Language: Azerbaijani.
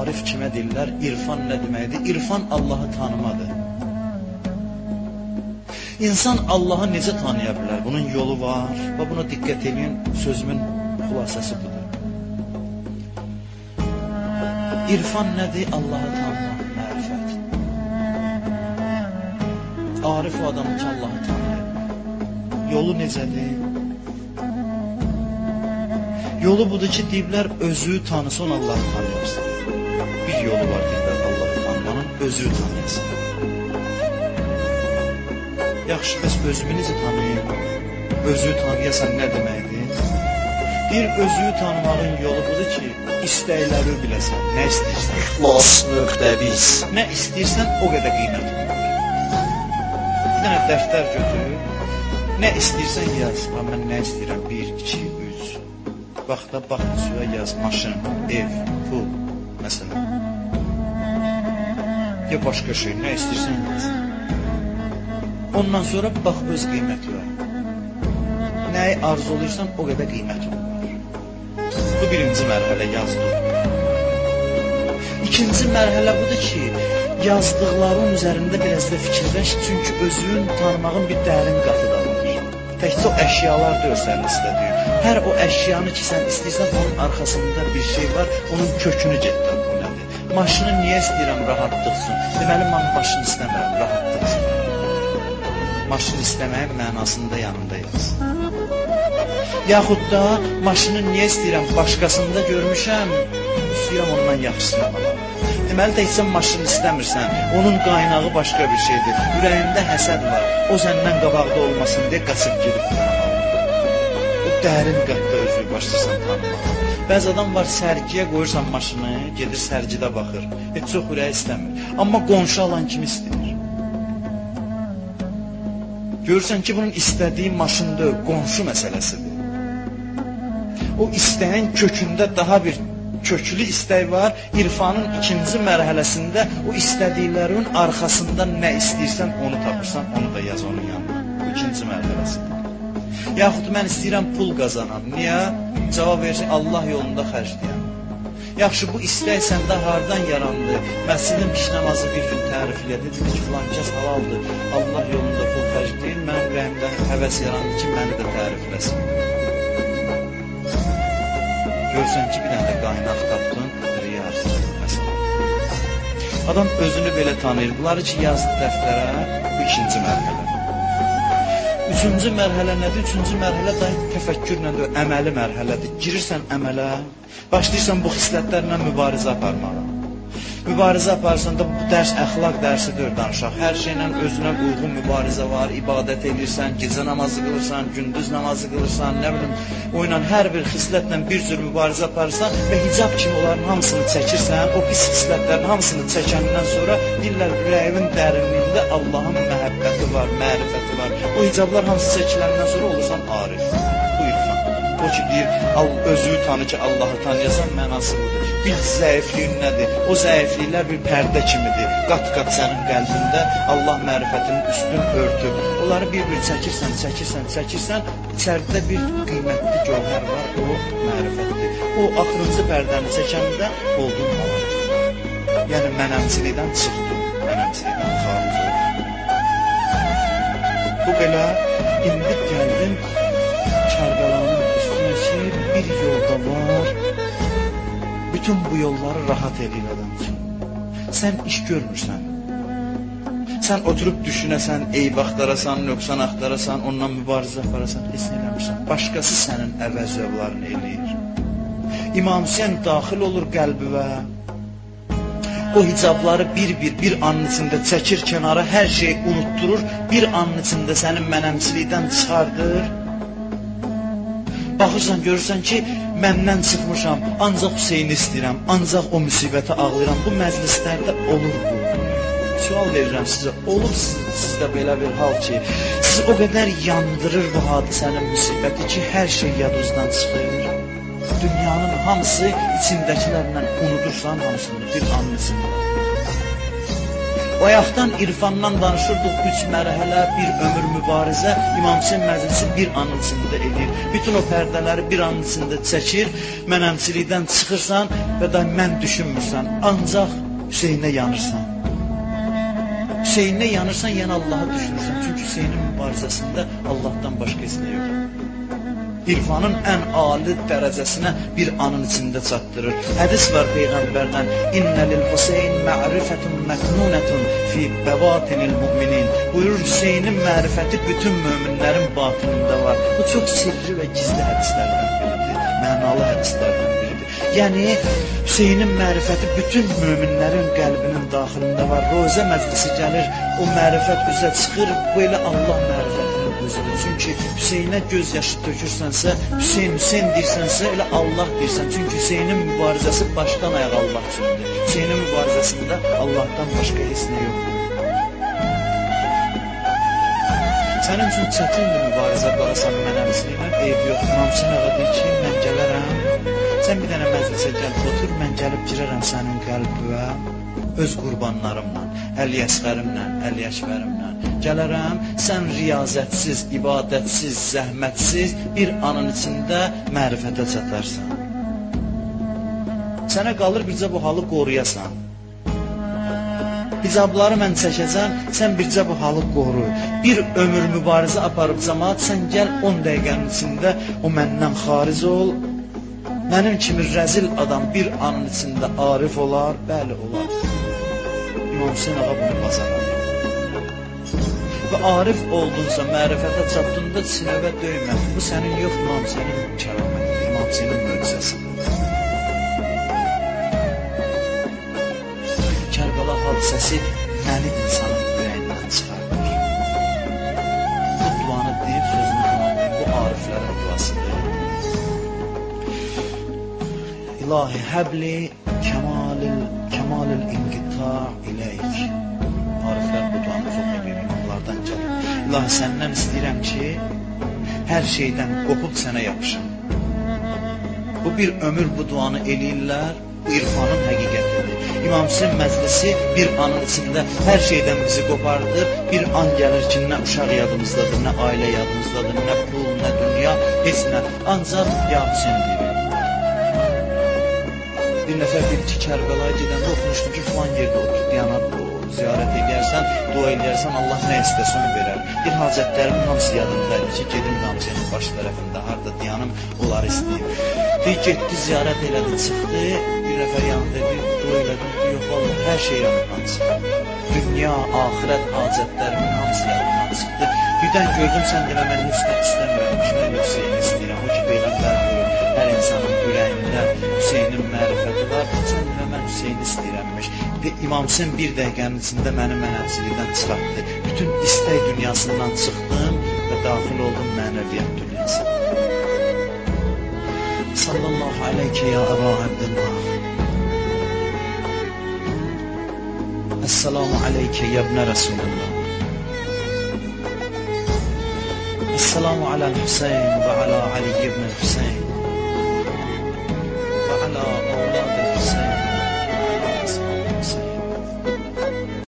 Arif kimə deyirlər? İrfan nə deməkdir? İrfan Allahı tanımadır. İnsan Allahı necə tanıya bilər? Bunun yolu var və buna diqqət edin, sözümün xülasəsi budur. İrfan nədir? Allahı tanımaq, mərifət. Arif o adamı ki, Allahı tanıyır. Yolu necədir? Yolu budur ki, deyiblər, özü tanısın, Allahı tanıyasın. Bir yolu var, deyiblər, Allahı tanımanın, özü tanıyasın. Yaxşı, bəs özümü necə tanıyım? Özü tanıyasan nə deməkdir? Bir özü tanımağın yolu budur ki, istəkləri biləsən, nə istəyirsən? İxlas.biz. Nə istəyirsən, o qədər qiymət olur. Bir dənə dəftər götür, nə istəyirsən yaz. Mən nə istəyirəm? 1, 2, 3. Bax da, bax suya yaz. Maşın, ev, pul, məsələn. Ya başqa şey, nə istəyirsən yaz. Ondan sonra bax öz qiyməti var. Nəyi arzuluysan, o qədər qiyməti var. Bu birinci mərhələ yazdım. İkinci mərhələ budur ki, yazdıqların üzərində biraz da fikirləş, çünki özünü tanımağın bir dərin qatı da var. Təkcə o əşyalar deyil sənin istədiyin. Hər o əşyanı ki, sən istəyirsən, onun arxasında bir şey var, onun kökünü getdi. Bu nədir? Maşını niyə istəyirəm? Rahatlıq üçün. Deməli, mən maşını istəmirəm, rahatlıq üçün. Maşını istəməyin mənasında yanında yaz. Yaxud da maşını niyə istəyirəm? Başqasında görmüşəm, istəyirəm ondan yaxşısını alam. Deməli, təkcə maşını istəmirsən, onun qaynağı başqa bir şeydir. Ürəyində həsəd var, o səndən qabaqda olmasın deyə qaçıb gedib tanımaq. O dərin qatda özü başlayırsan tanımaq. Bəzi adam var, sərgiyə qoyursan maşını, gedir sərgidə baxır. Heç çox ürəyi istəmir. Amma qonşu alan kimi istəyir. Görürsən ki, bunun istədiyi maşında qonşu məsələsidir. O istəyin kökündə daha bir köklü istək var. İrfanın ikinci mərhələsində o istədiklərin arxasında nə istəyirsən, onu tapırsan, onu da yaz onun yanına. Bu ikinci mərhələsidir. Yaxud mən istəyirəm pul qazanam. Niyə? Cavab versin, Allah yolunda xərcləyəm. Yaxşı, bu istək səndə hardan yarandı? Məscidin piş namazı bir gün tərif elədi, dedi ki, filan kəs halaldır, Allah yolunda pul xərcləyir, mənim ürəyimdə həvəs yarandı ki, məni də tərifləsin. Görsən ki, bir dənə də qaynaq tapdın, riyasın, məsələn. Adam özünü belə tanıyır. Bunları ki, yazdı dəftərə, bu ikinci mərhələ. Üçüncü mərhələ nədir? Üçüncü mərhələ da təfəkkürlə də əməli mərhələdir. Girirsən əmələ, başlayırsan bu xislətlərlə mübarizə aparmağa. Mübarizə aparsan da bu dərs əxlaq dərsidir danışaq. Hər şeylə özünə uyğun mübarizə var. İbadət edirsən, gecə namazı qılırsan, gündüz namazı qılırsan, nə bilim, oyla hər bir xislətlə bir cür mübarizə aparırsan və hicab kimi onların hamısını çəkirsən, o pis xislətlərin hamısını çəkəndən sonra deyirlər, ürəyin dərinliyində Allahın məhəbbəti var, mərifəti var. O hicablar hamısı çəkiləndən sonra olursan arif. Buyursan. O ki, deyir, özü tanı ki, Allahı tanıyasan, mənası budur. Bil zəifliyin nədir? O zəifliklər bir pərdə kimidir. Qat-qat sənin qəlbində Allah mərifətinin üstün örtüb. Onları bir-bir çəkirsən, içəridə bir qiymətli gövhər var, o mərifətdir. O axırıncı pərdəni çəkəndə oldun Allah. Yəni mənəmçilikdən çıxdın, mənəmçilikdən xarc oldun. Bu belə indi gəldin Kərbəlanın üstünə ki, bir yolda var, bütün bu yolları rahat edir adam üçün. Sən iş görmürsən. Sən oturub düşünəsən, eyb axtarasan, nöqsan axtarasan, ondan mübarizə aparasan, heç nə eləmirsən. Başqası sənin əvəz-övlarını eləyir. İmam Hüseyin daxil olur qəlbivə. O hicabları bir anın içində çəkir kənara, hər şeyi unutturur, bir anın içində sənin mənəmçilikdən çıxardır. Baxırsan, görürsən ki, məndən çıxmışam, ancaq Hüseyni istəyirəm, ancaq o müsibətə ağlayıram. Bu məclislərdə olur bu. Sual verirəm sizə, olur sizdə belə bir hal ki, sizi o qədər yandırır bu hadisənin müsibəti ki, hər şey yadınızdan çıxır. Dünyanın hamısı içindəkilərlə unudursan hamısını bir anın içində. Bayaqdan irfandan danışırdıq, 3 mərhələ, bir ömür mübarizə, İmam Hüseyn məclisi bir anın içində eləyir. Bütün o pərdələri bir anın içində çəkir, mənəmçilikdən çıxırsan və da mən düşünmürsən, ancaq Hüseynə yanırsan. Hüseynə yanırsan, yəni Allahı düşünürsən. Çünki Hüseynin mübarizəsində Allahdan başqa heç nə yox. İrfanın ən ali dərəcəsinə bir anın içində çatdırır. Hədis var Peyğəmbərdən: İnnəlil Hüseyn ma'rifətun məknunətun fi bəvatinil müminin. Buyurur, Hüseynin mərifəti bütün möminlərin batınında var. Bu çox sirri və gizli hədislərdən biridir, mənalı hədislərdən biridir. Yəni, Hüseynin mərifəti bütün möminlərin qəlbinin daxilində var. Rozə məclisi gəlir, o mərifət üzə çıxır, bu elə Allah mərifətinin özüdür. Çünki Hüseynə göz yaşı tökürsənsə, Hüseyn, Hüseyn deyirsənsə, elə Allah deyirsən. Çünki Hüseynin mübarizəsi başdan ayağa Allah üçündür. Hüseynin mübarizəsində Allahdan başqa heç nə yoxdur. Sənin üçün çətindir mübarizə qalasan mənəmçiliklə, eyb yox. İmam Hüseyn ağa deyir ki, mən gələrəm, sən bir dənə məclisə gəlib otur, mən gəlib girərəm sənin qəlbivə, öz qurbanlarımla, Əli Əsqərimlə, Əli Əkbərimlə gələrəm, sən riyazətsiz, ibadətsiz, zəhmətsiz bir anın içində mərifətə çatarsan. Sənə qalır bircə bu halı qoruyasan. Hicabları mən çəkəcəm, sən bircə bu halı qoru. Bir ömür mübarizə aparıb cəmaat, sən gəl 10 dəqiqənin içində o məndən xaric ol. Mənim kimi rəzil adam bir anın içində arif olar, bəli olar. İmam Hüseyn ağa bunu bacarır. Və arif oldunsa, mərifətə çatdığında sinəvə döymə. Bu sənin yox, İmam Hüseynin kəramətidir, İmam Hüseynin möcüzəsidir. Kərbəla hadisəsi məni insanın ürəyindən çıxardır. Bu duanı deyib sözünü tamamlayın, bu ariflərin duasıdır. İlahi həbli kəmalil inqita' iləyk. Ariflər bu duanı çox edir, imamlardan gəlir. İlahi səndən istəyirəm ki, hər şeydən qopub sənə yapışım. Bu bir ömür bu duanı eləyirlər, bu irfanın həqiqətidir. İmam Hüseyn məclisi bir anın içində hər şeydən bizi qopardır. Bir an gəlir ki, nə uşaq yadımızdadır, nə ailə yadımızdadır, nə pul, nə dünya, heç nə. Ancaq ya Hüseyn deyir. Bir nəfər deyir ki, Kərbəlaya gedəndə oxumuşdum ki, filan yerdə otur, dayanıb, ziyarət edərsən, dua edərsən, Allah nə istəsən verər. Bir hacətlərimin hamısı yadımdaydı ki, gedim İmam Hüseynin baş tərəfində, harada dayanım, onları istəyim. Deyir, getdi, ziyarət elədi, çıxdı, bir nəfər yanında deyir, dua elədim, yox, vallahi, hər şey yadımdan çıxdı. Dünya, axirət hacətlərimin hamısı yadımdan çıxdı. Birdən gördüm, sən demə, mən Hüsnət istəmirəm, mən Hüseyni istəyirəm. O ki, Peyğəmbər buyurur, hər insanın ürəyində Hüseynin mərifəti var, sən demə, mən Hüseyni istəyirəmmiş. Və İmam Hüseyn bir dəqiqənin içində məni mənəvçilikdən çıxartdı. Bütün istək dünyasından çıxdım və daxil oldum mənəviyyat dünyasına. Sallallahu aleyke ya Əba Abdullah. Esselamu aleyke ya ibn Resulullah. Esselamu alel Hüseyin və ala Ali ibn Hüseyin və ala oğlan